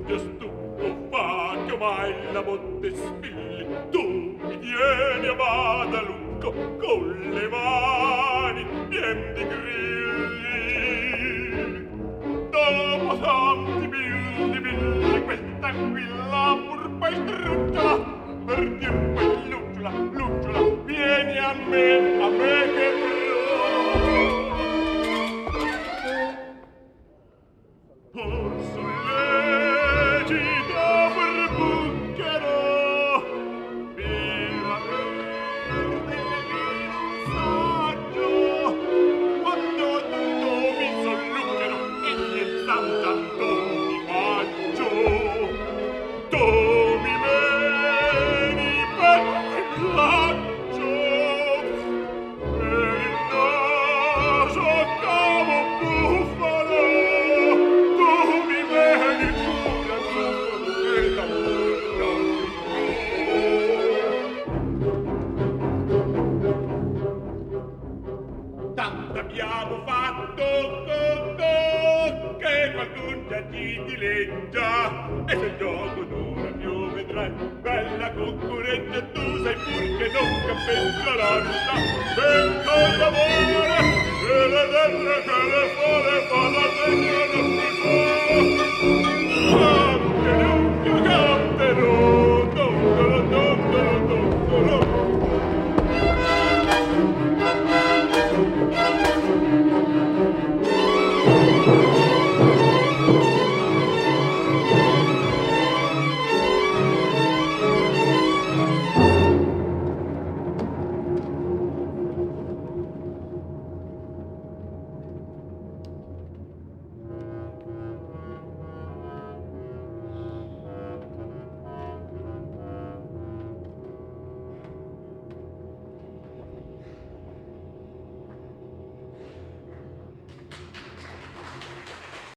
che fa che ormai la botte spilli, tu mi tieni a Badalunco con le mani pien di grilli. Dopo tanti billi, quel tranquilla pur poi strucciola, per dir poi lucciola, vieni a me che abbiamo fatto che qualcun già ci dileggia e se il gioco dura più vedrai bella concorrenza tu sai pur che non capisco la vita ben con l'amore e le delle che le fare fa la tegna non mi fa